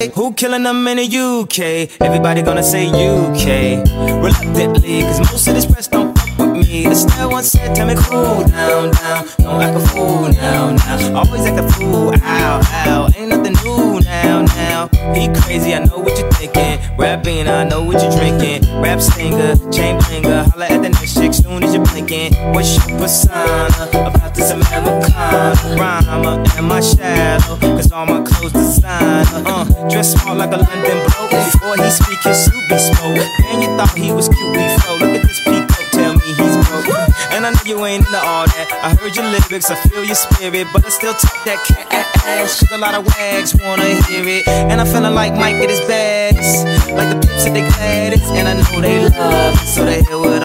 Who killing them in the UK? Everybody gonna say UK. Reluctantly, cause most of this press don't fuck with me. The style once said, tell me cool down, down. Don't act a fool now, now. Always act a fool, ow, ow. Ain't nothing new now, now. Be crazy, I know what you're thinking. Rapping, I know what you're drinking. Rap singer, chain blinger. Holla at the next chick soon as you're blinking. What's your persona about this Americana? Rhymer, am I shallow? Cause all my clothes designer. Dress smart like a London bloke. Before he speak, his suit be spoke. And you thought he was cute before. Look at this peacoat, tell me he's broke. And I know you ain't into all that. I heard your lyrics, I feel your spirit, but I still talk that cash. A lot of wags wanna hear it. And I'm feeling like Mike at his baddest. Like the pips at they gladdest. And I know they love it, so they hear what